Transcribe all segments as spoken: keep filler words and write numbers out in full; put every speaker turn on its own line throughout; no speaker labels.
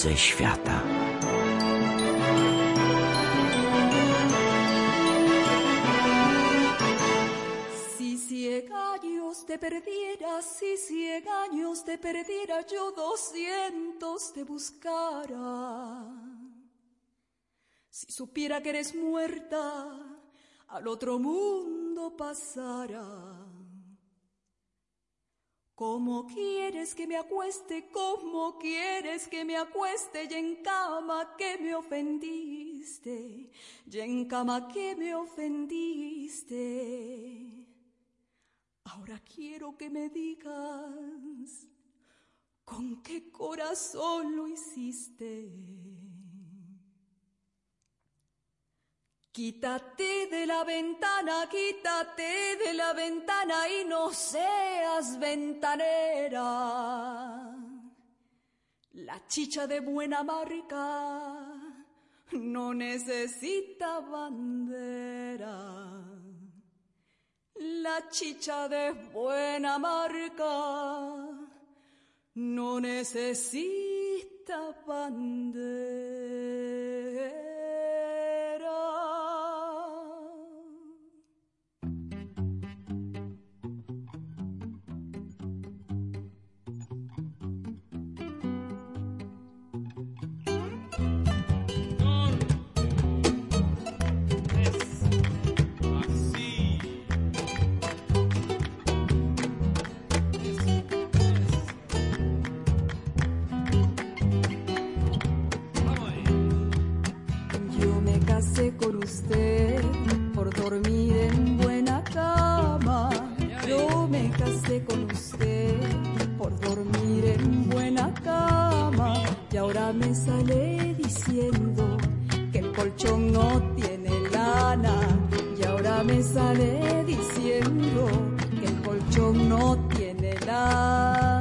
tajemnice świata.
Si cien años te perdiera, si cien años te perdiera, yo doscientos te buscara. Si supiera que eres muerta, al otro mundo pasara. ¿Cómo quieres que me acueste? ¿Cómo quieres que me acueste? Y en cama que me ofendiste, y en cama que me ofendiste. Ahora quiero que me digas con qué corazón lo hiciste. Quítate de la ventana, quítate de la ventana y no seas ventanera. La chicha de buena marca no necesita bandera. La chicha de buena marca no necesita bandera. Con usted por dormir en buena cama. Yo me casé con usted por dormir en buena cama. Y ahora me sale diciendo que el colchón no tiene lana. Y ahora me sale diciendo que el colchón no tiene lana.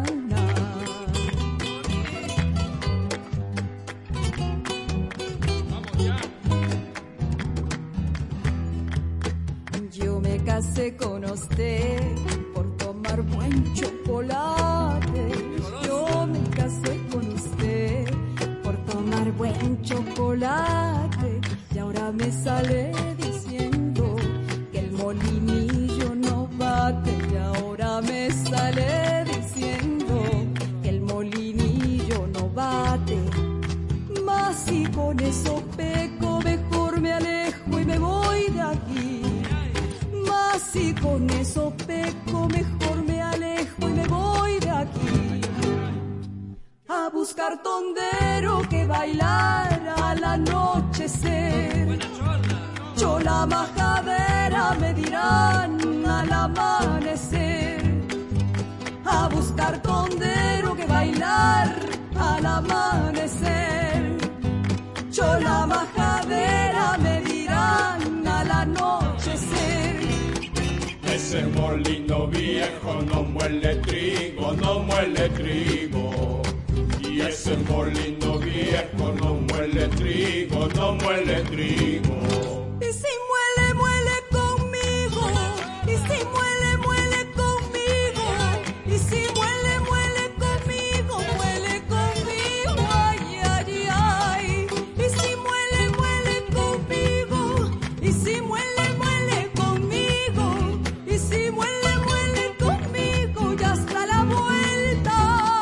Casé con usted por tomar buen chocolate. Yo me casé con usted por tomar buen chocolate. Y ahora me sale diciendo que el molinillo no bate. Y ahora me sale diciendo que el molinillo no bate. Mas si con eso peco, mejor me alejo y me voy de aquí. Si con eso peco, mejor me alejo y me voy de aquí. A buscar tondero que bailara al anochecer. Chola majadera me dirán al amanecer. A buscar tondero que bailar al amanecer. Chola majadera me dirán al anochecer.
Ese molino viejo no muele trigo, no muele trigo. Y ese molino viejo no muele trigo, no muele trigo.
Y si muele, muele conmigo. Y si muele, muele conmigo. Y si muele, muele conmigo, muele conmigo. Ay, ay, ay. Y si muele, muele conmigo. Y si muele, muele conmigo. Y si muele, muele conmigo, ya está la vuelta.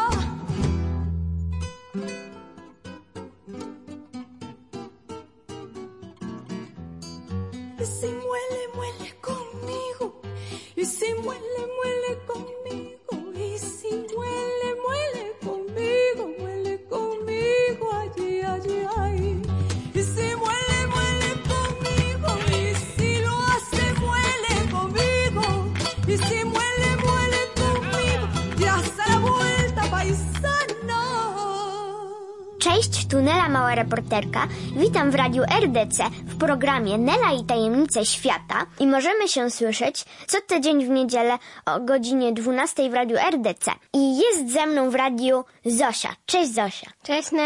Y si muele, muele conmigo. Y si muele, muele conmigo. Y si muele, muele conmigo, muele conmigo, allí, allí, ay. Y si muele, muele conmigo. Y si lo hace, muele conmigo. Y si muele, muele conmigo, ya está la vuelta, paisana.
Cześć, tu Nela, mała reporterka. Witam w Radiu R D C w programie Nela i tajemnice świata i możemy się słyszeć co tydzień w niedzielę o godzinie dwunastej w Radiu R D C. I jest ze mną w radiu Zosia. Cześć, Zosia.
Cześć, Nela.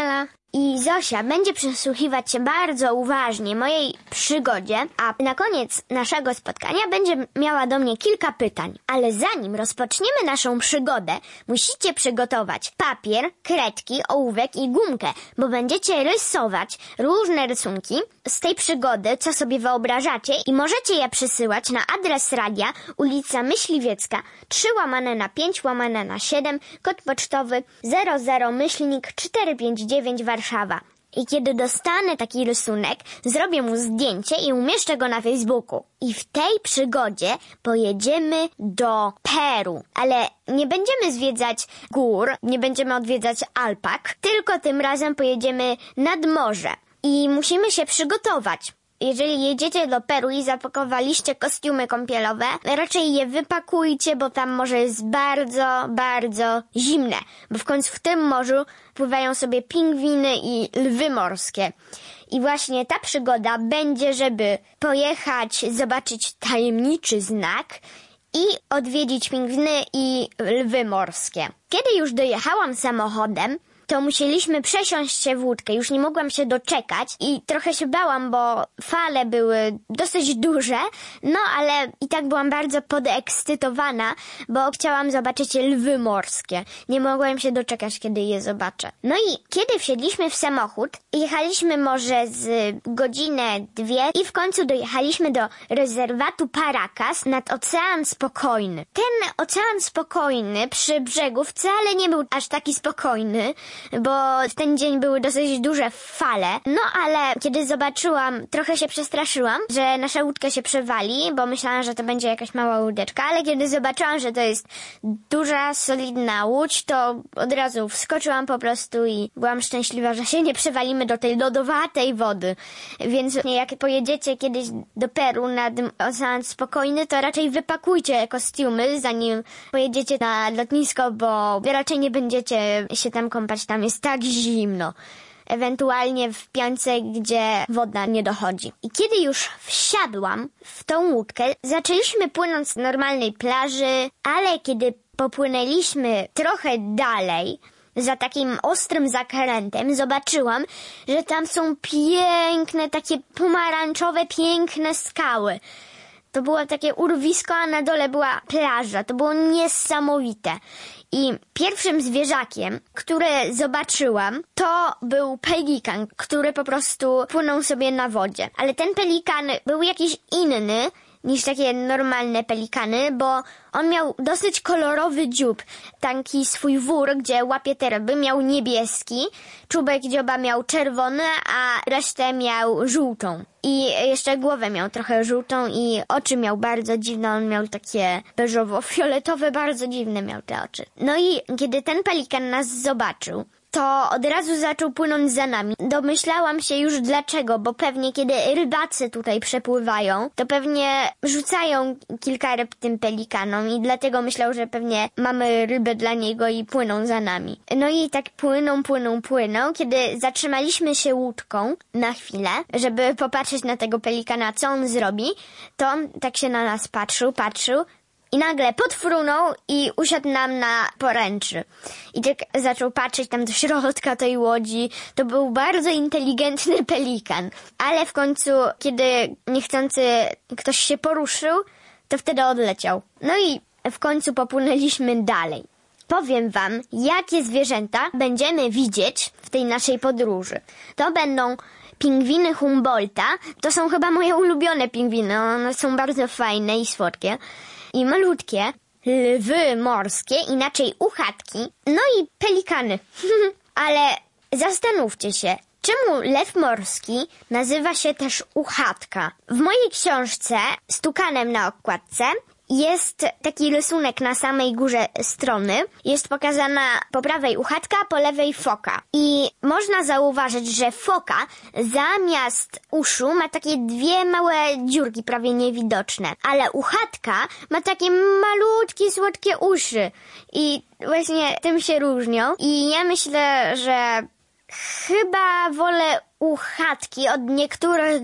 I Zosia będzie przysłuchiwać się bardzo uważnie mojej przygodzie, a na koniec naszego spotkania będzie miała do mnie kilka pytań. Ale zanim rozpoczniemy naszą przygodę, musicie przygotować papier, kredki, ołówek i gumkę, bo będziecie rysować różne rysunki z tej przygody, co sobie wyobrażacie i możecie je przysyłać na adres radia ulica Myśliwiecka trzy łamane na pięć łamane na siedem, kod pocztowy zero zero myślnik cztery pięć dziewięć Warszawa. I kiedy dostanę taki rysunek, zrobię mu zdjęcie i umieszczę go na Facebooku. I w tej przygodzie pojedziemy do Peru. Ale nie będziemy zwiedzać gór, nie będziemy odwiedzać alpak, tylko tym razem pojedziemy nad morze. I musimy się przygotować. Jeżeli jedziecie do Peru i zapakowaliście kostiumy kąpielowe, raczej je wypakujcie, bo tam morze jest bardzo, bardzo zimne. Bo w końcu w tym morzu pływają sobie pingwiny i lwy morskie. I właśnie ta przygoda będzie, żeby pojechać, zobaczyć tajemniczy znak i odwiedzić pingwiny i lwy morskie. Kiedy już dojechałam samochodem, to musieliśmy przesiąść się w łódkę. Już nie mogłam się doczekać i trochę się bałam, bo fale były dosyć duże, no ale i tak byłam bardzo podekscytowana, bo chciałam zobaczyć lwy morskie. Nie mogłam się doczekać, kiedy je zobaczę. No i kiedy wsiedliśmy w samochód, jechaliśmy może z godzinę, dwie i w końcu dojechaliśmy do rezerwatu Paracas nad Ocean Spokojny. Ten Ocean Spokojny przy brzegu wcale nie był aż taki spokojny, bo w ten dzień były dosyć duże fale. No ale kiedy zobaczyłam, trochę się przestraszyłam, że nasza łódka się przewali, bo myślałam, że to będzie jakaś mała łódeczka, ale kiedy zobaczyłam, że to jest duża, solidna łódź, to od razu wskoczyłam po prostu i byłam szczęśliwa, że się nie przewalimy do tej lodowatej wody. Więc jak pojedziecie kiedyś do Peru nad Ocean Spokojny, to raczej wypakujcie kostiumy, zanim pojedziecie na lotnisko, bo raczej nie będziecie się tam kąpać. Tam jest tak zimno. Ewentualnie w piance, gdzie woda nie dochodzi. I kiedy już wsiadłam w tą łódkę, zaczęliśmy płynąć z normalnej plaży, ale kiedy popłynęliśmy trochę dalej, za takim ostrym zakrętem, zobaczyłam, że tam są piękne, takie pomarańczowe, piękne skały. To było takie urwisko, a na dole była plaża. To było niesamowite. I pierwszym zwierzakiem, które zobaczyłam, to był pelikan, który po prostu płynął sobie na wodzie. Ale ten pelikan był jakiś inny niż takie normalne pelikany, bo on miał dosyć kolorowy dziób. Taki swój wór, gdzie łapie te ryby, miał niebieski, czubek dzioba miał czerwony, a resztę miał żółtą. I jeszcze głowę miał trochę żółtą i oczy miał bardzo dziwne, on miał takie beżowo-fioletowe, bardzo dziwne miał te oczy. No i kiedy ten pelikan nas zobaczył, to od razu zaczął płynąć za nami. Domyślałam się już dlaczego, bo pewnie kiedy rybacy tutaj przepływają, to pewnie rzucają kilka ryb tym pelikanom i dlatego myślał, że pewnie mamy rybę dla niego i płyną za nami. No i tak płyną, płyną, płyną. Kiedy zatrzymaliśmy się łódką na chwilę, żeby popatrzeć na tego pelikana, co on zrobi, to on tak się na nas patrzył, patrzył, i nagle podfrunął i usiadł nam na poręczy. I tak zaczął patrzeć tam do środka tej łodzi. To był bardzo inteligentny pelikan. Ale w końcu, kiedy niechcący ktoś się poruszył, to wtedy odleciał. No i w końcu popłynęliśmy dalej. Powiem wam, jakie zwierzęta będziemy widzieć w tej naszej podróży. To będą pingwiny Humboldta. To są chyba moje ulubione pingwiny. One są bardzo fajne i słodkie. I malutkie lwy morskie, inaczej uchatki, no i pelikany. Ale zastanówcie się, czemu lew morski nazywa się też uchatka? W mojej książce z tukanem na okładce jest taki rysunek na samej górze strony. Jest pokazana po prawej uchatka, a po lewej foka. I można zauważyć, że foka zamiast uszu ma takie dwie małe dziurki, prawie niewidoczne. Ale uchatka ma takie malutkie, słodkie uszy. I właśnie tym się różnią. I ja myślę, że chyba wolę uchatki od niektórych gatunków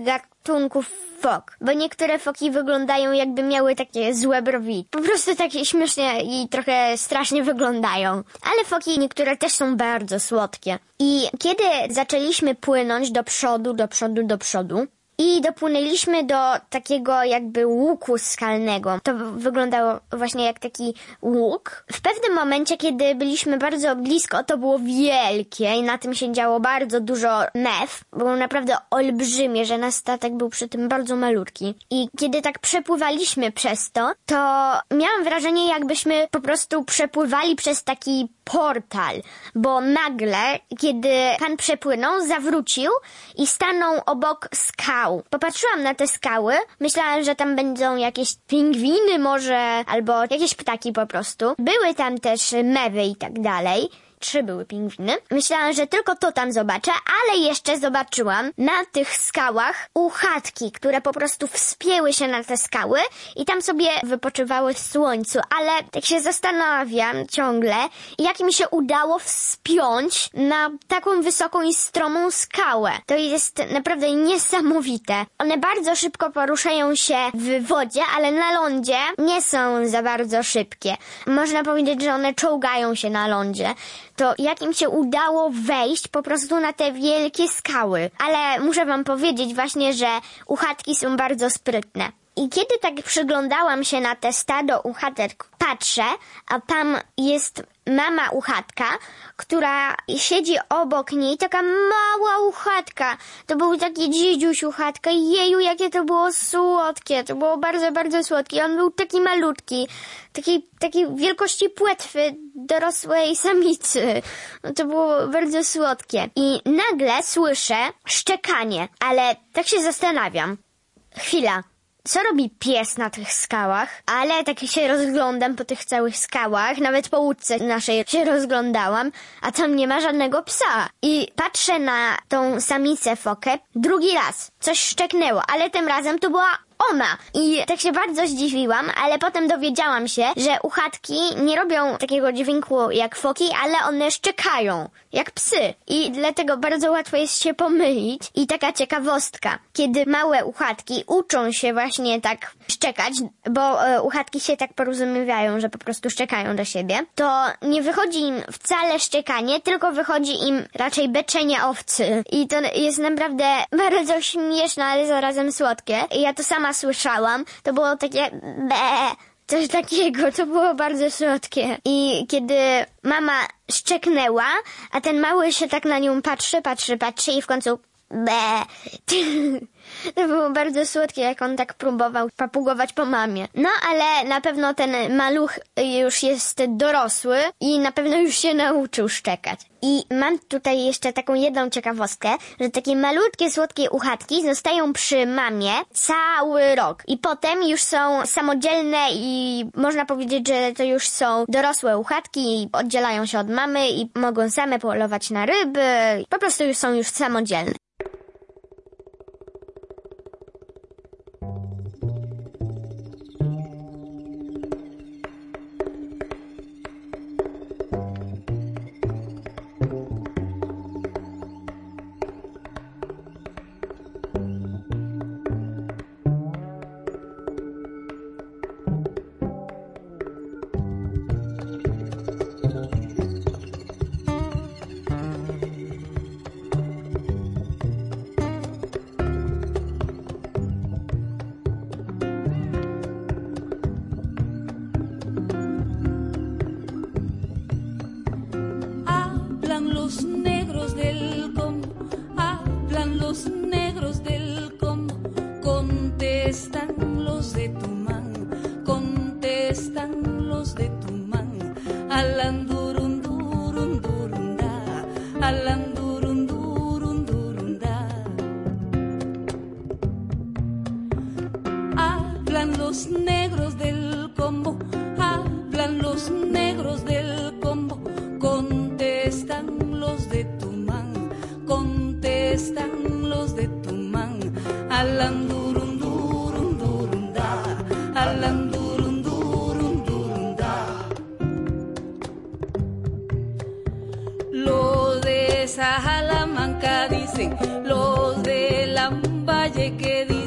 gatunków fok, bo niektóre foki wyglądają jakby miały takie złe brwi. Po prostu takie śmiesznie i trochę strasznie wyglądają. Ale foki niektóre też są bardzo słodkie. I kiedy zaczęliśmy płynąć do przodu, do przodu, do przodu, i dopłynęliśmy do takiego jakby łuku skalnego. To wyglądało właśnie jak taki łuk. W pewnym momencie, kiedy byliśmy bardzo blisko, to było wielkie i na tym się działo bardzo dużo mew. Było naprawdę olbrzymie, że nasz statek był przy tym bardzo malutki. I kiedy tak przepływaliśmy przez to, to miałam wrażenie, jakbyśmy po prostu przepływali przez taki portal, bo nagle, kiedy pan przepłynął, zawrócił i stanął obok skał. Popatrzyłam na te skały, myślałam, że tam będą jakieś pingwiny może, albo jakieś ptaki po prostu. Były tam też mewy i tak dalej. Trzy były pingwiny. Myślałam, że tylko to tam zobaczę, ale jeszcze zobaczyłam na tych skałach uchatki, które po prostu wspięły się na te skały i tam sobie wypoczywały w słońcu, ale tak się zastanawiam ciągle, jak mi się udało wspiąć na taką wysoką i stromą skałę. To jest naprawdę niesamowite. One bardzo szybko poruszają się w wodzie, ale na lądzie nie są za bardzo szybkie. Można powiedzieć, że one czołgają się na lądzie. To jak im się udało wejść po prostu na te wielkie skały. Ale muszę wam powiedzieć właśnie, że uchatki są bardzo sprytne. I kiedy tak przyglądałam się na te stado uchatek, patrzę, a tam jest mama uchatka, która siedzi obok niej, taka mała uchatka. To był taki dziedziuś uchatka i jeju, jakie to było słodkie. To było bardzo, bardzo słodkie. On był taki malutki, takiej, takiej wielkości płetwy dorosłej samicy. No to było bardzo słodkie. I nagle słyszę szczekanie, ale tak się zastanawiam. Chwila. Co robi pies na tych skałach? Ale tak się rozglądam po tych całych skałach, nawet po łódce naszej się rozglądałam, a tam nie ma żadnego psa. I patrzę na tą samicę fokę drugi raz. Coś szczeknęło, ale tym razem to była ona. I tak się bardzo zdziwiłam, ale potem dowiedziałam się, że uchatki nie robią takiego dźwięku jak foki, ale one szczekają, jak psy. I dlatego bardzo łatwo jest się pomylić. I taka ciekawostka, kiedy małe uchatki uczą się właśnie tak szczekać, bo e, uchatki się tak porozumiewają, że po prostu szczekają do siebie, to nie wychodzi im wcale szczekanie, tylko wychodzi im raczej beczenie owcy. I to jest naprawdę bardzo śmieszne, ale zarazem słodkie. I ja to sama słyszałam, to było takie be, coś takiego, to było bardzo słodkie. I kiedy mama szczeknęła, a ten mały się tak na nią patrzy, patrzy, patrzy i w końcu be. To było bardzo słodkie, jak on tak próbował papugować po mamie. No, ale na pewno ten maluch już jest dorosły i na pewno już się nauczył szczekać. I mam tutaj jeszcze taką jedną ciekawostkę, że takie malutkie, słodkie uchatki zostają przy mamie cały rok. I potem już są samodzielne i można powiedzieć, że to już są dorosłe uchatki i oddzielają się od mamy i mogą same polować na ryby. Po prostu już są już samodzielne.
Los negros del Congo, hablan los negros del Congo, contestan los de Tumán, contestan los de Tumán, alandurundurundurunda, alandurundurundurunda. Hablan los negros del Congo, hablan los negros del Congo, contestan los de Tumán, contestan los de Tumán, alandurundurundurunda, alandurundurundurunda. Los de Salamanca dicen, los de Lambaye que dicen,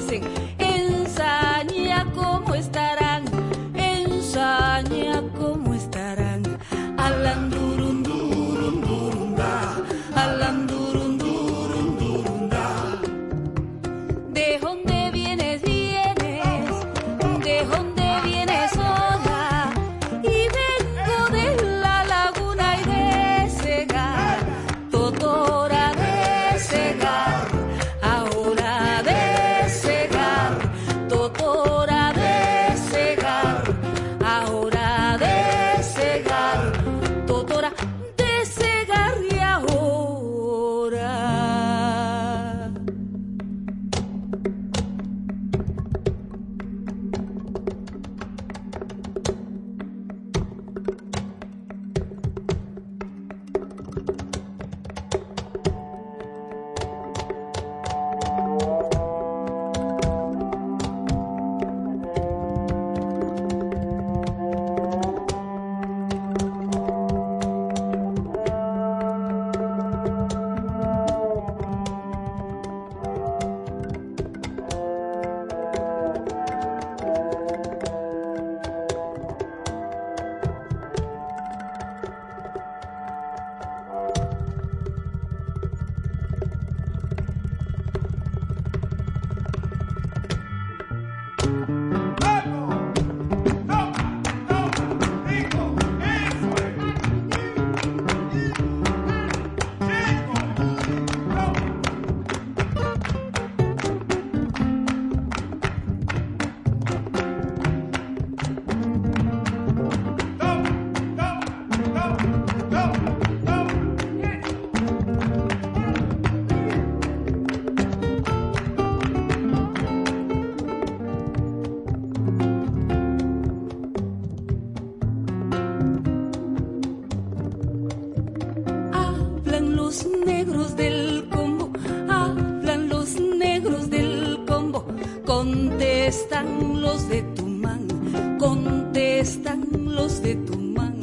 Los negros del combo, hablan los negros del combo, contestan los de Tumán, contestan los de Tumán,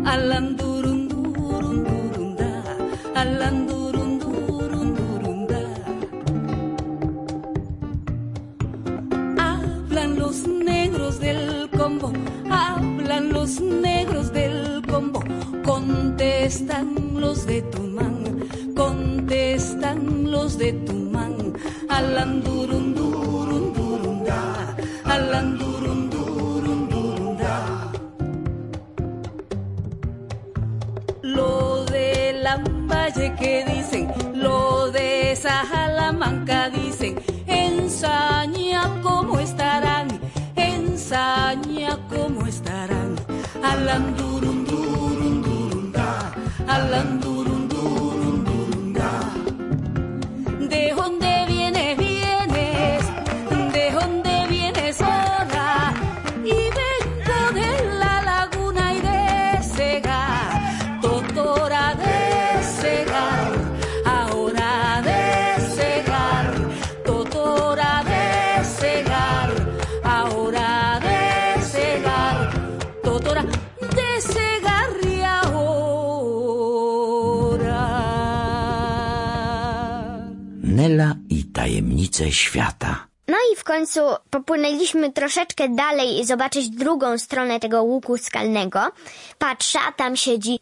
alandurundurundurunda, alandurundurundurunda. Hablan los negros del combo, hablan los negros del combo, contestan los de Tumán, contestan los de Tumán, alandurundurundurunda, alandurundurundurunda. Lo de Lambaye que dicen, lo de Salamanca dicen, en Saña cómo estarán, en Saña cómo estarán, alandurundurundurunda, alandurundurundurunda. ¿De dónde vienes, vienes? ¿De dónde vienes sola? Y vengo de la laguna y de Segar, Totora de Segar, ahora de Segar, Totora de Segar, ahora de Segar, Totora de Segar y ahora.
Nela i tajemnice świata.
No i w końcu popłynęliśmy troszeczkę dalej i zobaczyć drugą stronę tego łuku skalnego. Patrzę, a tam siedzi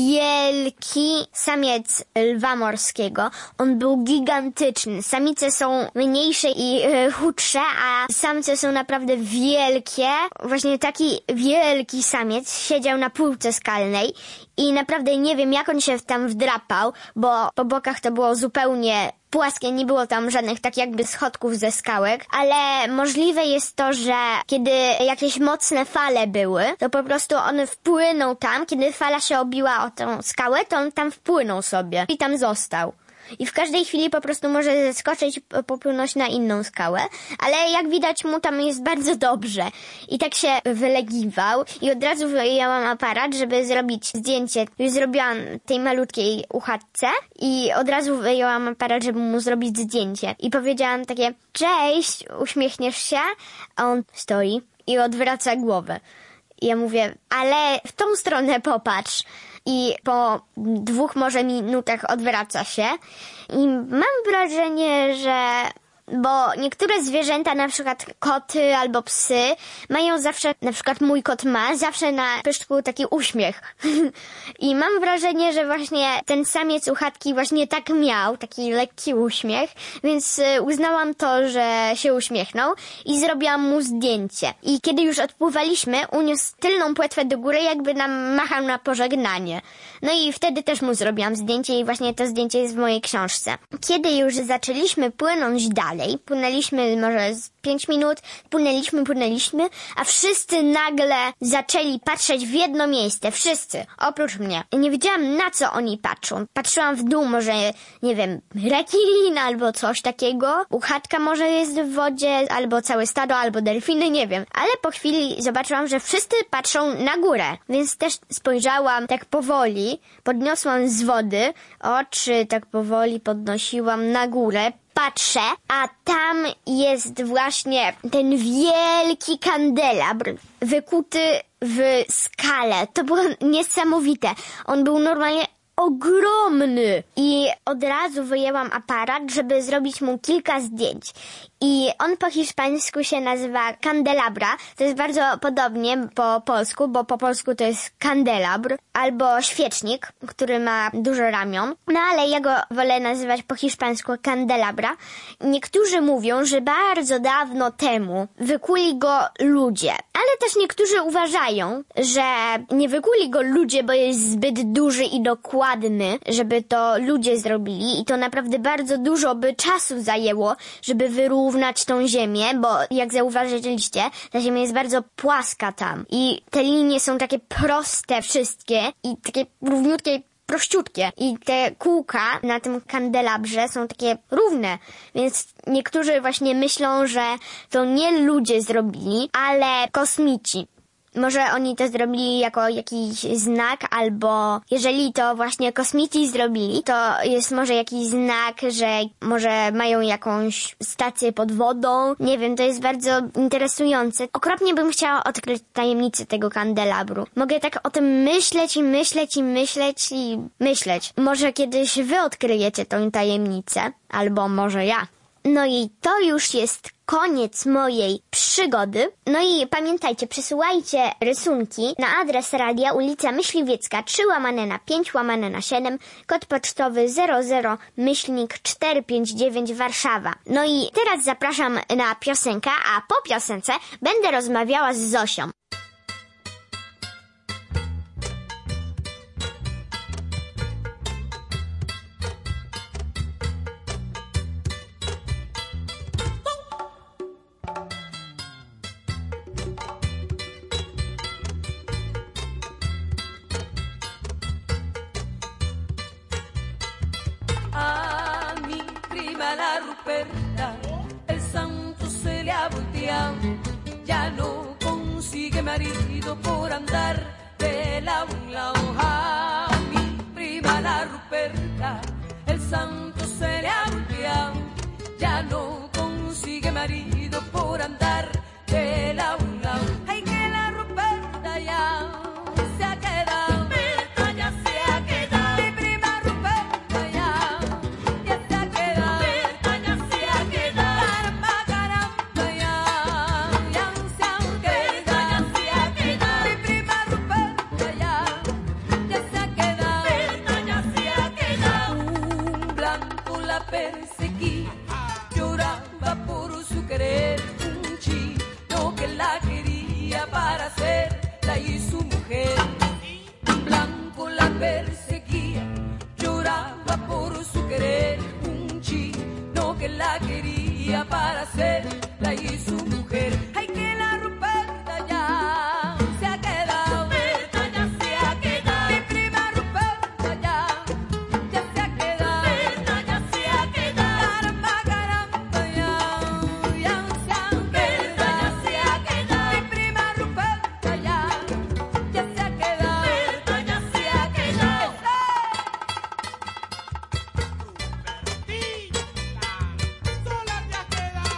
wielki samiec lwa morskiego. On był gigantyczny. Samice są mniejsze i e, chudsze, a samce są naprawdę wielkie. Właśnie taki wielki samiec siedział na półce skalnej i naprawdę nie wiem, jak on się tam wdrapał, bo po bokach to było zupełnie płaskie, nie było tam żadnych tak jakby schodków ze skałek, ale możliwe jest to, że kiedy jakieś mocne fale były, to po prostu on wpłynął tam, kiedy fala się obiła o tą skałę, to on tam wpłynął sobie i tam został. I w każdej chwili po prostu może zeskoczyć, popłynąć na inną skałę, ale jak widać mu tam jest bardzo dobrze. I tak się wylegiwał i od razu wyjęłam aparat, żeby zrobić zdjęcie. Już zrobiłam tej malutkiej uchatce i od razu wyjęłam aparat, żeby mu zrobić zdjęcie. I powiedziałam takie, cześć, uśmiechniesz się? A on stoi i odwraca głowę. I ja mówię, ale w tą stronę popatrz. I po dwóch może minutach odwraca się i mam wrażenie, że bo niektóre zwierzęta, na przykład koty albo psy, mają zawsze, na przykład mój kot ma zawsze na pyszczku taki uśmiech. I mam wrażenie, że właśnie ten samiec u chatki właśnie tak miał, taki lekki uśmiech, więc uznałam to, że się uśmiechnął i zrobiłam mu zdjęcie. I kiedy już odpływaliśmy, uniósł tylną płetwę do góry, jakby nam machał na pożegnanie. No i wtedy też mu zrobiłam zdjęcie i właśnie to zdjęcie jest w mojej książce. Kiedy już zaczęliśmy płynąć dalej, płynęliśmy może z pięć minut, płynęliśmy, płynęliśmy, a wszyscy nagle zaczęli patrzeć w jedno miejsce. Wszyscy, oprócz mnie. Nie wiedziałam, na co oni patrzą. Patrzyłam w dół, może, nie wiem, rekin albo coś takiego. Uchatka może jest w wodzie, albo całe stado, albo delfiny, nie wiem. Ale po chwili zobaczyłam, że wszyscy patrzą na górę. Więc też spojrzałam tak powoli, podniosłam z wody, oczy tak powoli podnosiłam na górę. Patrzę, a tam jest właśnie ten wielki kandelabr wykuty w skale. To było niesamowite. On był normalnie ogromny. I od razu wyjęłam aparat, żeby zrobić mu kilka zdjęć. i on po hiszpańsku się nazywa candelabra. To jest bardzo podobnie po polsku, bo po polsku to jest kandelabr albo świecznik, który ma dużo ramion. No ale ja go wolę nazywać po hiszpańsku candelabra. Niektórzy mówią, że bardzo dawno temu wykuli go ludzie, ale też niektórzy uważają, że nie wykuli go ludzie, bo jest zbyt duży i dokładny, żeby to ludzie zrobili i to naprawdę bardzo dużo by czasu zajęło, żeby wyrównać tą ziemię, bo jak zauważyliście, ta ziemia jest bardzo płaska tam i te linie są takie proste wszystkie i takie równiutkie, prościutkie i te kółka na tym kandelabrze są takie równe, więc niektórzy właśnie myślą, że to nie ludzie zrobili, ale kosmici. Może oni to zrobili jako jakiś znak, albo jeżeli to właśnie kosmici zrobili, to jest może jakiś znak, że może mają jakąś stację pod wodą. Nie wiem, to jest bardzo interesujące. Okropnie bym chciała odkryć tajemnicę tego kandelabru. Mogę tak o tym myśleć i myśleć i myśleć i myśleć. Może kiedyś wy odkryjecie tą tajemnicę, albo może ja. No i to już jest koniec mojej przygody. No i pamiętajcie, przesyłajcie rysunki na adres radia ulica Myśliwiecka trzy łamane na pięć łamane na siedem, kod pocztowy zero zero myślnik cztery pięć dziewięć Warszawa. No i teraz zapraszam na piosenkę, a po piosence będę rozmawiała z Zosią.
A mi prima la Ruperta, el santo se le ha volteado, ya no consigue marido por andar de lado en lado. A mi prima la Ruperta, el santo se le ha volteado, ya no consigue marido por andar de lado en lado. Ay, que la Ruperta ya se ha quedado. Perseguía, lloraba por su querer, un chino que la quería para hacerla y su mujer. Un blanco la perseguía, lloraba por su querer, un chino que la quería para hacerla y su mujer. Ay, que la Ruperta ya se ha quedado, Ruperta ya se ha quedado, mi prima Ruperta ya, ya se ha quedado, Ruperta ya se ha quedado, caramba, caramba, ya, ya se ha quedado, ya se ha quedado, mi prima Ruperta ya, ya se ha quedado, Ruperta ya se ha quedado.
Sola te has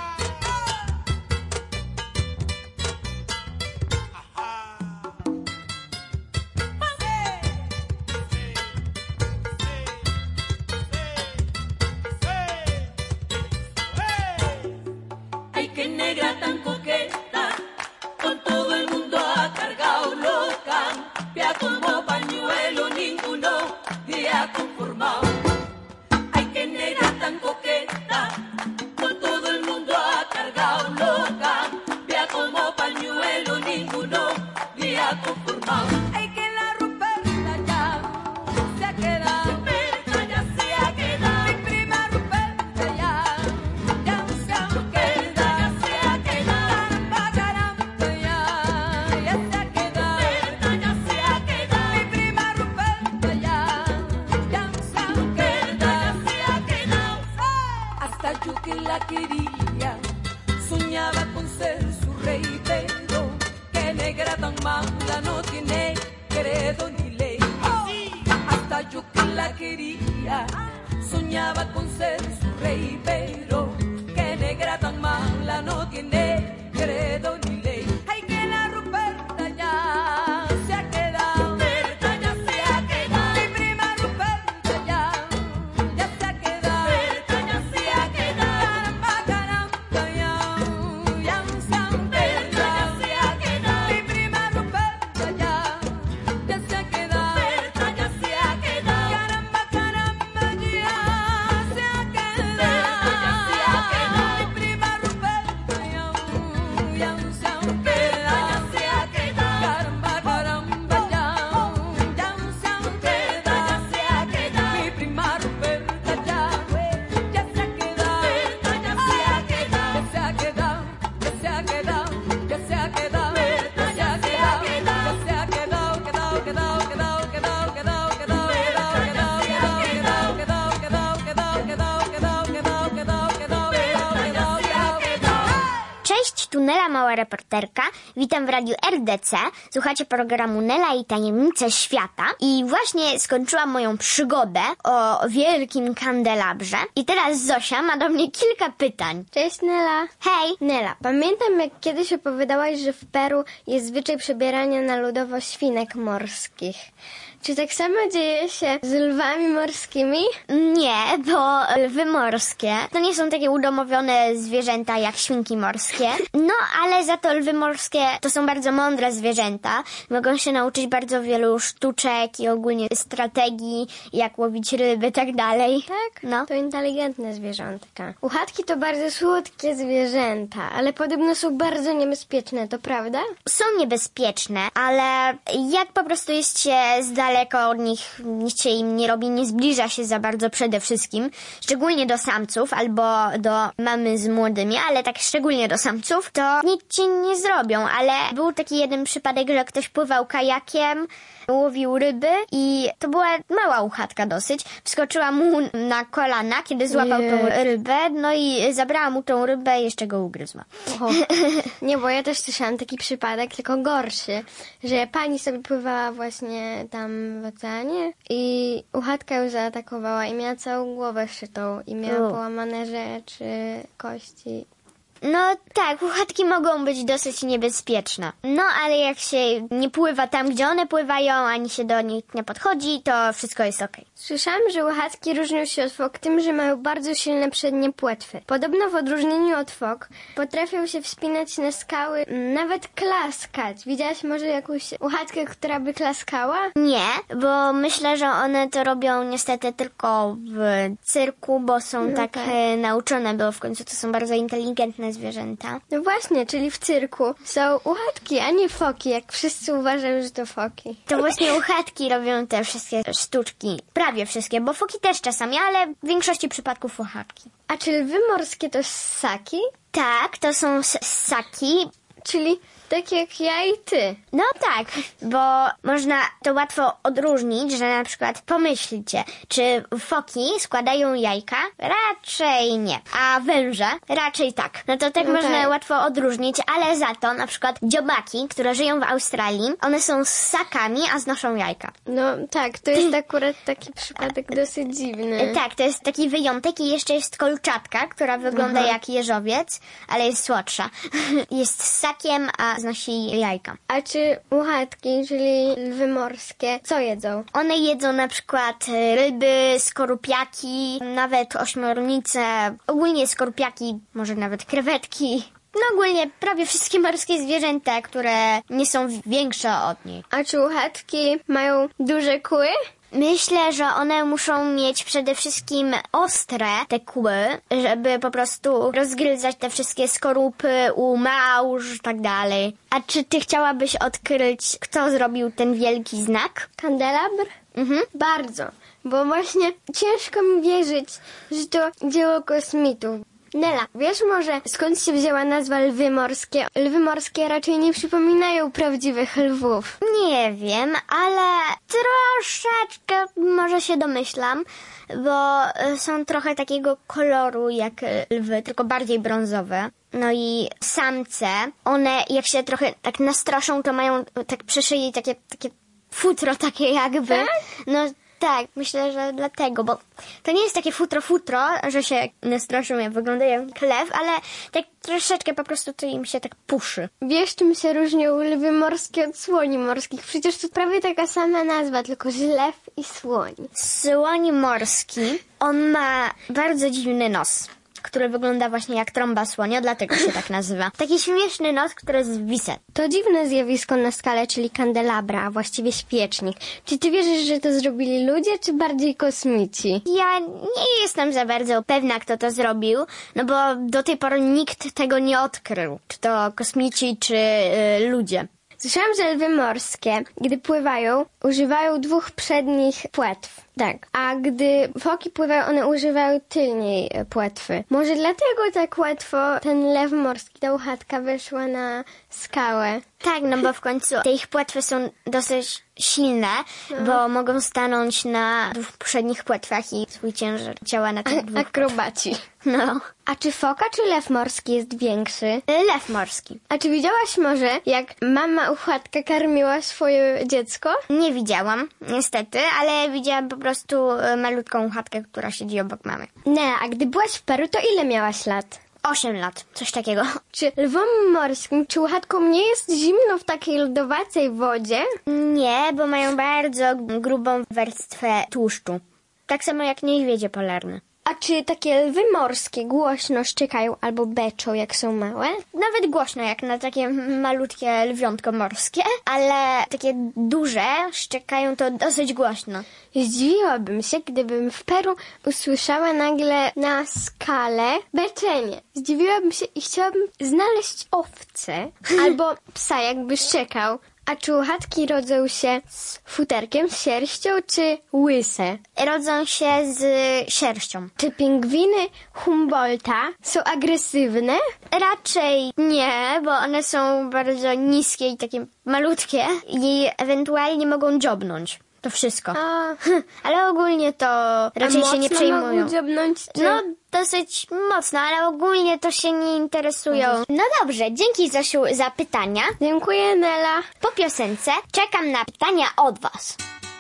Ay, qué negra tan coqueta, con todo el mundo ha cargado loca, vea como pañuelo ninguno le ha conformado. Ay, qué negra tan coqueta, con todo el mundo ha cargado loca, vea como pañuelo ninguno le ha conformado. Ay, que la Ruperta ya se ha quedado, Ruperta ya se ha quedado, mi prima Ruperta ya, ya se ha quedado, ya se ha quedado, caramba, caramba, ya, ya se ha quedado, Ruperta ya se ha quedado, mi prima Ruperta ya, ya se ha quedado, ya se ha quedado. Hasta yo que la quería, soñaba con ser su rey, pero que negra tan mala no tiene credo ni ley. Hasta yo que la quería, soñaba con ser su rey, pero que negra tan mala no tiene credo ni ley. Ay, que la Ruperta ya se ha quedado, Ruperta ya se ha quedado, mi prima Ruperta ya, ya se ha quedado, Ruperta ya se ha quedado, caramba, caramba, ya,
quedado, que se ha quedado, que se ha quedado, que se ha quedado, quedado, quedado, quedado, quedado, quedado, quedado, quedado, quedado, quedado, quedado, quedado, quedado, quedado, quedado, quedado, quedado, quedado, quedado, quedado.
Cześć, tu Nela, mała reporterka. Witam w radiu R D C. Słuchacie programu Nela i tajemnice świata. I właśnie skończyłam moją przygodę o wielkim kandelabrze. I teraz Zosia ma do mnie kilka pytań.
Cześć Nela.
Hej!
Nela, pamiętam jak kiedyś opowiadałaś, że w Peru jest zwyczaj przebierania na ludowo świnek morskich. Czy tak samo dzieje się z lwami morskimi?
Nie, bo lwy morskie to nie są takie udomowione zwierzęta jak świnki morskie. No, ale za to lwy morskie to są bardzo mądre zwierzęta. Mogą się nauczyć bardzo wielu sztuczek i ogólnie strategii, jak łowić ryby, tak dalej.
Tak?
No.
To inteligentne zwierzątka. Uchatki to bardzo słodkie zwierzęta, ale podobno są bardzo niebezpieczne, to prawda?
Są niebezpieczne, ale jak po prostu jest się z daleka od nich, nic się im nie robi, nie zbliża się za bardzo przede wszystkim, szczególnie do samców albo do mamy z młodymi, ale tak szczególnie do samców, to nic ci nie zrobią, ale był taki jeden przypadek, że ktoś pływał kajakiem, łowił ryby i to była mała uchatka dosyć. Wskoczyła mu na kolana, kiedy złapał
Nie.
tą rybę, no i zabrała mu tą rybę i jeszcze go ugryzła.
O. Nie, bo ja też słyszałam taki przypadek, tylko gorszy, że pani sobie pływała właśnie tam w oceanie i uchatka ją zaatakowała i miała całą głowę szytą i miała
U.
połamane rzeczy, kości.
No tak, uchatki mogą być dosyć niebezpieczne. No ale jak się nie pływa tam, gdzie one pływają, ani się do nich nie podchodzi, to wszystko jest okej.
Słyszałam, że uchatki różnią się od fok tym, że mają bardzo silne przednie płetwy. Podobno w odróżnieniu od fok potrafią się wspinać na skały, nawet klaskać. Widziałaś może jakąś uchatkę, która by klaskała?
Nie, bo myślę, że one to robią niestety tylko w cyrku, bo są
No
tak,
tak.
e, nauczone, bo w końcu to są bardzo inteligentne zwierzęta.
No właśnie, czyli w cyrku są uchatki, a nie foki, jak wszyscy uważają, że to foki.
To właśnie uchatki robią te wszystkie sztuczki. Prawie wszystkie, bo foki też czasami, ale w większości przypadków uchatki.
A czy lwy morskie to ssaki?
Tak, to są s- ssaki.
Czyli tak jak ja i ty.
No tak, bo można to łatwo odróżnić, że na przykład pomyślcie, czy foki składają jajka? Raczej nie. A węże? Raczej tak. No to tak
No
można
tak.
łatwo odróżnić, ale za to na przykład dziobaki, które żyją w Australii, one są ssakami, a znoszą jajka.
No tak, to jest akurat taki przypadek dosyć dziwny.
Tak, to jest taki wyjątek i jeszcze jest kolczatka, która wygląda jak jeżowiec, ale jest słodsza. Jest ssakiem, a znosi jajka.
A czy uchatki, czyli lwy morskie, co jedzą?
One jedzą na przykład ryby, skorupiaki, nawet ośmiornice, ogólnie skorupiaki, może nawet krewetki. No ogólnie prawie wszystkie morskie zwierzęta, które nie są większe od nich.
A czy uchatki mają duże kły?
Myślę, że one muszą mieć przede wszystkim ostre te kły, żeby po prostu rozgryzać te wszystkie skorupy u małż i tak dalej. A czy ty chciałabyś odkryć, kto zrobił ten wielki znak?
Kandelabr?
Mhm.
Bardzo, bo właśnie ciężko mi wierzyć, że to dzieło kosmitów. Nela, wiesz może skąd się wzięła nazwa lwy morskie? Lwy morskie raczej nie przypominają prawdziwych lwów.
Nie wiem, ale troszeczkę może się domyślam, bo y, są trochę takiego koloru jak y, lwy, tylko bardziej brązowe. No i samce, one jak się trochę tak nastraszą, to mają y, tak przy szyi takie, takie futro takie jakby.
Tak?
No tak, myślę, że dlatego, bo to nie jest takie futro futro, że się nastraszą, jak wyglądają jak lew, ale tak troszeczkę po prostu to im się tak puszy.
Wiesz, czym się różnią lwy morskie od słoni morskich? Przecież to prawie taka sama nazwa, tylko że lew i słoń.
Słoń morski, on ma bardzo dziwny nos, który wygląda właśnie jak trąba słonia, dlatego się tak nazywa. Taki śmieszny nos, który jest wisem.
To dziwne zjawisko na skalę, czyli kandelabra, a właściwie świecznik. Czy ty wierzysz, że to zrobili ludzie, czy bardziej kosmici?
Ja nie jestem za bardzo pewna, kto to zrobił, no bo do tej pory nikt tego nie odkrył. Czy to kosmici, czy y, ludzie.
Słyszałam, że lwy morskie, gdy pływają, używają dwóch przednich płetw. Tak, a gdy foki pływały, one używały tylniej płetwy. Może dlatego tak łatwo ten lew morski, ta łuchatka weszła na skałę.
Tak, no bo w końcu te ich płetwy są dosyć silne, no. bo mogą stanąć na dwóch przednich płetwach i swój ciężar działa na tych dwóch.
Akrobaci.
No.
A czy foka, czy lew morski jest większy?
Lew morski.
A czy widziałaś może, jak mama łuchatka karmiła swoje dziecko?
Nie widziałam, niestety, ale widziałam po prostu malutką łuchatkę, która siedzi obok mamy.
Nie, a gdy byłaś w Peru, to ile miałaś lat?
Osiem lat, coś takiego.
Czy lwom morskim, czy łuchatkom nie jest zimno w takiej lodowatej wodzie?
Nie, bo mają bardzo grubą warstwę tłuszczu. Tak samo jak niedźwiedzie polarne.
A czy takie lwy morskie głośno szczekają albo beczą, jak są małe?
Nawet głośno, jak na takie malutkie lwiątko morskie, ale takie duże szczekają to dosyć głośno.
Zdziwiłabym się, gdybym w Peru usłyszała nagle na skale beczenie. Zdziwiłabym się i chciałabym znaleźć owcę albo psa, jakby szczekał. A czy łuchatki rodzą się z futerkiem, z sierścią, czy łyse?
Rodzą się z sierścią.
Czy pingwiny Humboldta są agresywne?
Raczej nie, bo one są bardzo niskie i takie malutkie i ewentualnie mogą dziobnąć. To wszystko.
A,
ale ogólnie to raczej się nie przejmują.
Mogą dziobnąć, czy...
No, dosyć mocno, ale ogólnie to się nie interesują. No dobrze, dzięki Zosiu za pytania.
Dziękuję, Nela.
Po piosence czekam na pytania od was.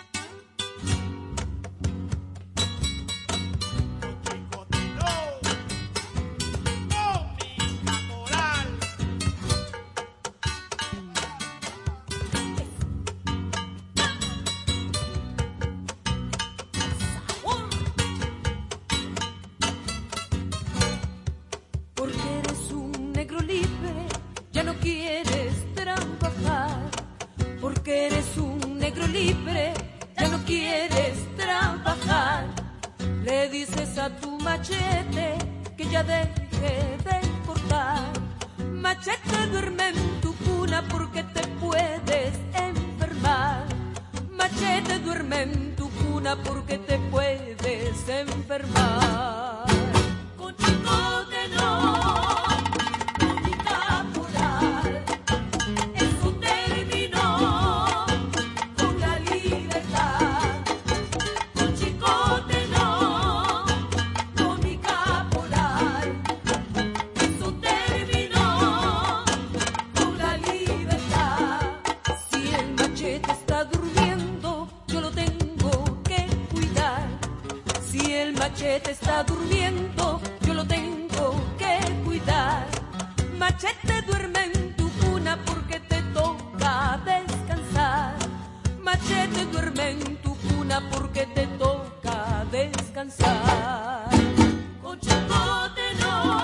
Porque eres un negro libre, ya no quieres trabajar. Le dices a tu machete que ya deje de cortar. Machete, duerme en tu cuna porque te puedes enfermar. Machete, duerme en tu cuna porque te puedes enfermar. Con chicote no. Machete está durmiendo, yo lo tengo que cuidar. Machete, duerme en tu cuna porque te toca descansar. Machete, duerme en tu cuna porque te toca descansar. Con chicote no.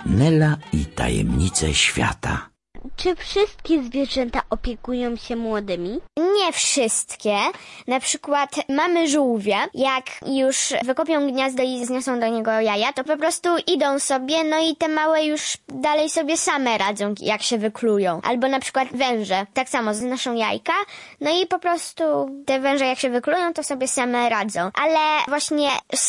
Nela i tajemnice świata.
Czy wszystkie zwierzęta opiekują się młodymi?
Nie wszystkie. Na przykład mamy żółwia. Jak już wykopią gniazdo i zniosą do niego jaja, to po prostu idą sobie, no i te małe już dalej sobie same radzą, jak się wyklują. Albo na przykład węże. Tak samo znoszą jajka, no i po prostu te węże jak się wyklują, to sobie same radzą. Ale właśnie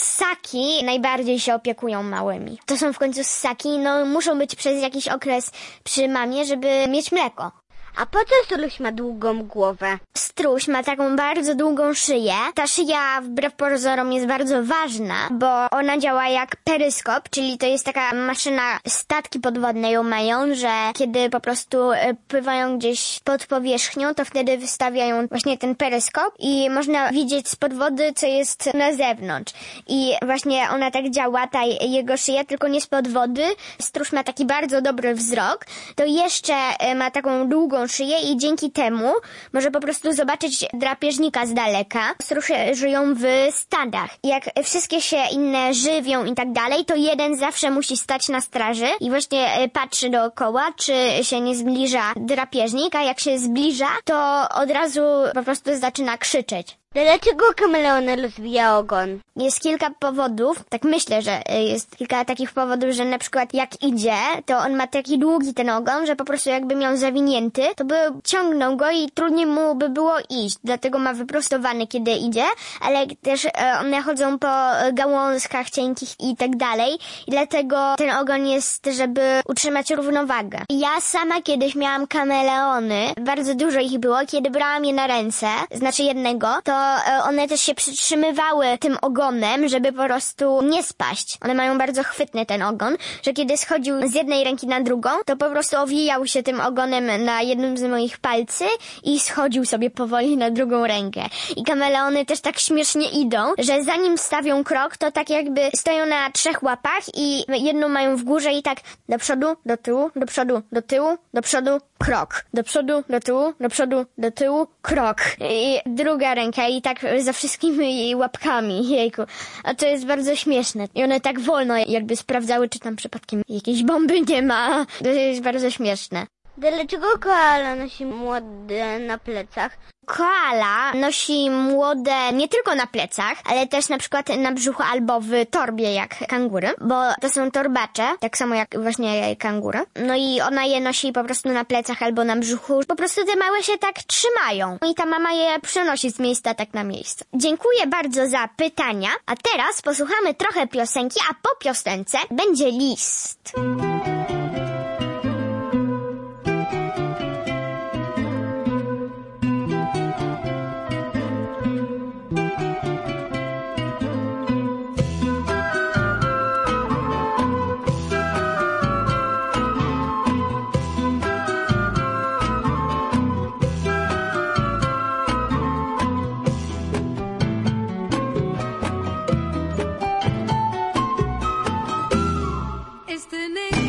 ssaki najbardziej się opiekują małymi. To są w końcu ssaki, no muszą być przez jakiś okres przy mamie, żeby mieć mleko.
A po co struś ma długą głowę?
Struś ma taką bardzo długą szyję. Ta szyja wbrew pozorom jest bardzo ważna, bo ona działa jak peryskop, czyli to jest taka maszyna, statki podwodne ją mają, że kiedy po prostu pływają gdzieś pod powierzchnią, to wtedy wystawiają właśnie ten peryskop i można widzieć spod wody, co jest na zewnątrz. I właśnie ona tak działa, ta jego szyja, tylko nie spod wody. Struś ma taki bardzo dobry wzrok, to jeszcze ma taką długą szyję i dzięki temu może po prostu zobaczyć drapieżnika z daleka. Strusie żyją w stadach. Jak wszystkie się inne żywią i tak dalej, to jeden zawsze musi stać na straży i właśnie patrzy dookoła, czy się nie zbliża drapieżnik, a jak się zbliża, to od razu po prostu zaczyna krzyczeć.
Dlaczego kameleon rozwija ogon?
Jest kilka powodów, tak myślę, że jest kilka takich powodów, że na przykład jak idzie, to on ma taki długi ten ogon, że po prostu jakby miał zawinięty, to by ciągnął go i trudniej mu by było iść, dlatego ma wyprostowany, kiedy idzie, ale też one chodzą po gałązkach cienkich i tak dalej i dlatego ten ogon jest, żeby utrzymać równowagę. Ja sama kiedyś miałam kameleony, bardzo dużo ich było, kiedy brałam je na ręce, znaczy jednego, to one też się przytrzymywały tym ogonem, żeby po prostu nie spaść. One mają bardzo chwytny ten ogon, że kiedy schodził z jednej ręki na drugą, to po prostu owijał się tym ogonem na jednym z moich palcy i schodził sobie powoli na drugą rękę. I kameleony też tak śmiesznie idą, że zanim stawią krok, to tak jakby stoją na trzech łapach i jedną mają w górze i tak do przodu, do tyłu, do przodu, do tyłu, do przodu, krok. Do przodu, do tyłu, do przodu, do tyłu, krok. I druga ręka i tak za wszystkimi jej łapkami. Jejku. A to jest bardzo śmieszne. I one tak wolno jakby sprawdzały, czy tam przypadkiem jakiejś bomby nie ma. To jest bardzo śmieszne.
Dlaczego koala nosi młode na plecach?
Koala nosi młode nie tylko na plecach, ale też na przykład na brzuchu albo w torbie jak kangury, bo to są torbacze, tak samo jak właśnie kangury. No i ona je nosi po prostu na plecach albo na brzuchu. Po prostu te małe się tak trzymają i ta mama je przenosi z miejsca tak na miejsce. Dziękuję bardzo za pytania, a teraz posłuchamy trochę piosenki, a po piosence będzie list.
Este negro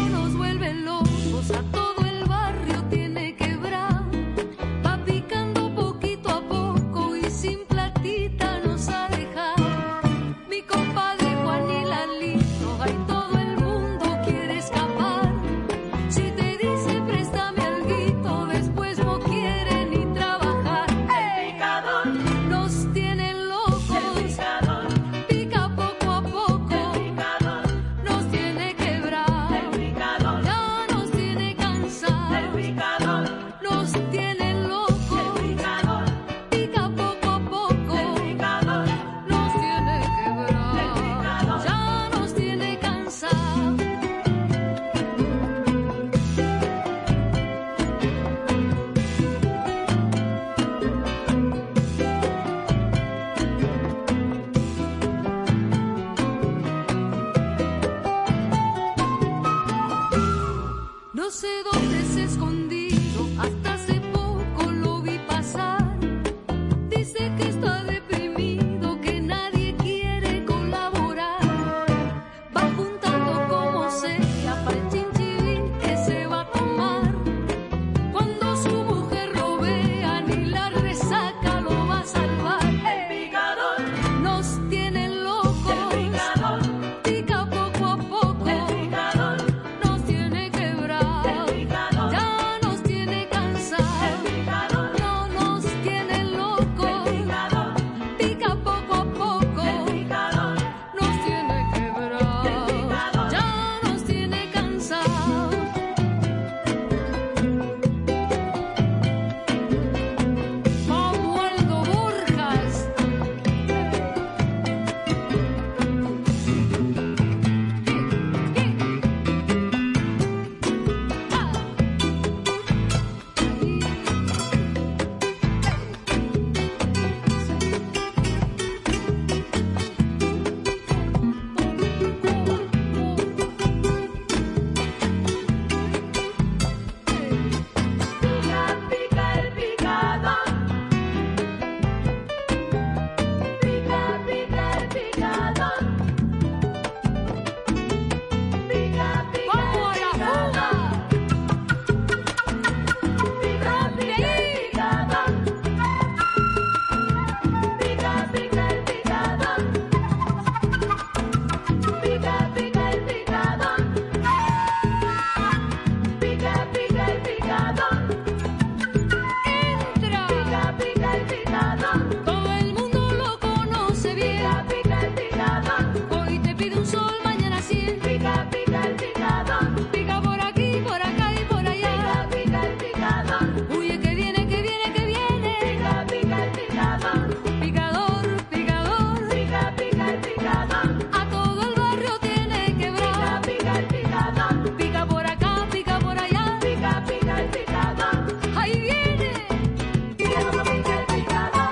pica, pica el picador.
Pica por aquí, por acá y por allá.
Pica, pica el picador.
Huye que viene, que viene, que viene.
Pica, pica el picador.
Picador, picador.
Pica, pica el picador.
A todo el barrio tiene que
Pica,
brar.
pica el picador.
Pica por acá, pica por allá.
Pica, pica el picador.
Ahí viene.
Pica, pica el picador.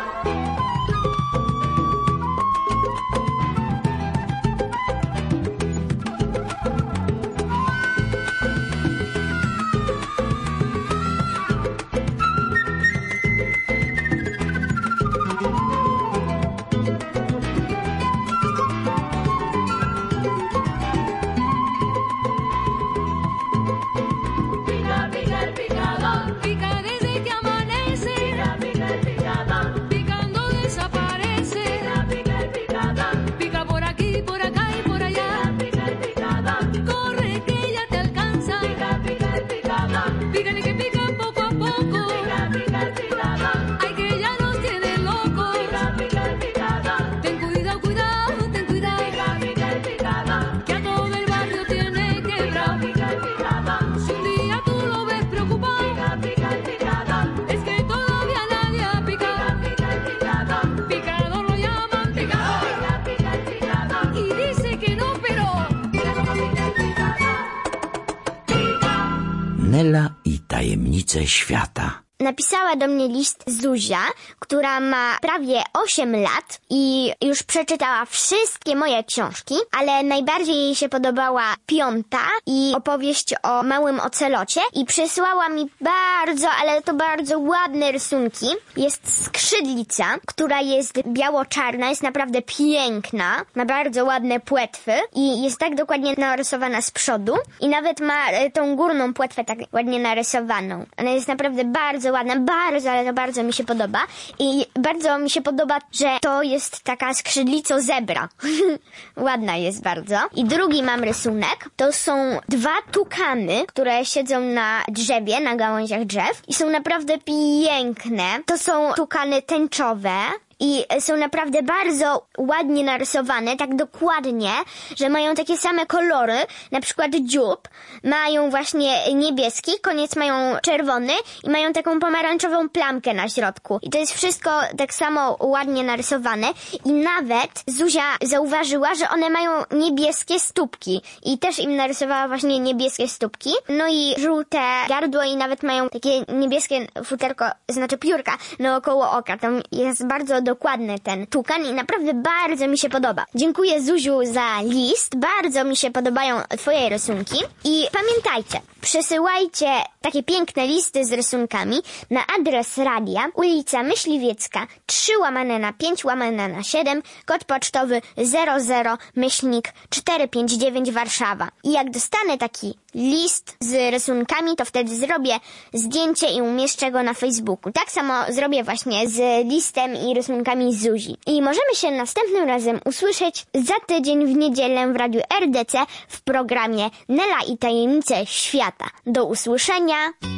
Pica, pica el picador.
Pica desde que amanece.
Pica, pica el picador.
Picando desaparece.
Pica, pica el picador.
Pica por aquí, por acá y por allá.
Pica, pica el picador.
Corre que ya te alcanza.
Pica, pica el picador.
Pícale que pica poco a poco.
Pica, pica el picador.
Ay, que ya nos tiene locos.
Pica, pica el picador.
Ten cuidado, cuidado, ten cuidado.
Pica, pica el picador.
Que a todo el barrio tiene que brar.
Pica el picador.
Si un día tú lo ves preocupado,
Pica, pica el picador.
es que todavía nadie ha picado.
Pica el picador.
Picador lo llaman picador.
Pica, pica el picador.
Y dice que no, pero
Pica, pica el picador. Pica.
Nela i tajemnice świata.
Napisała do mnie list Zuzia, która ma prawie osiem lat i już przeczytała wszystkie moje książki, ale najbardziej jej się podobała piąta i opowieść o małym ocelocie i przysłała mi bardzo, ale to bardzo ładne rysunki. Jest skrzydlica, która jest biało-czarna, jest naprawdę piękna, ma bardzo ładne płetwy i jest tak dokładnie narysowana z przodu i nawet ma e, tą górną płetwę tak ładnie narysowaną. Ona jest naprawdę bardzo ładna, bardzo, ale to bardzo mi się podoba i bardzo mi się podoba, że to jest taka skrzydlico zebra. Ładna jest bardzo. I drugi mam rysunek, to są dwa tukany, które siedzą na drzewie, na gałęziach drzew i są naprawdę piękne. To są tukany tęczowe. I są naprawdę bardzo ładnie narysowane, tak dokładnie, że mają takie same kolory, na przykład dziób mają właśnie niebieski, koniec mają czerwony i mają taką pomarańczową plamkę na środku. I to jest wszystko tak samo ładnie narysowane i nawet Zuzia zauważyła, że one mają niebieskie stópki i też im narysowała właśnie niebieskie stópki, no i żółte gardło i nawet mają takie niebieskie futerko, znaczy piórka naokoło oka. Tam jest bardzo dokładny ten tukan i naprawdę bardzo mi się podoba. Dziękuję Zuziu za list, bardzo mi się podobają twoje rysunki i pamiętajcie, przesyłajcie takie piękne listy z rysunkami na adres radia ulica Myśliwiecka trzy łamane na pięć łamane na siedem, kod pocztowy zero zero myślnik cztery pięć dziewięć Warszawa. I jak dostanę taki list z rysunkami, to wtedy zrobię zdjęcie i umieszczę go na Facebooku. Tak samo zrobię właśnie z listem i rysunkami Zuzi. I możemy się następnym razem usłyszeć za tydzień w niedzielę w Radiu R D C w programie Nela i tajemnice świata. Do usłyszenia!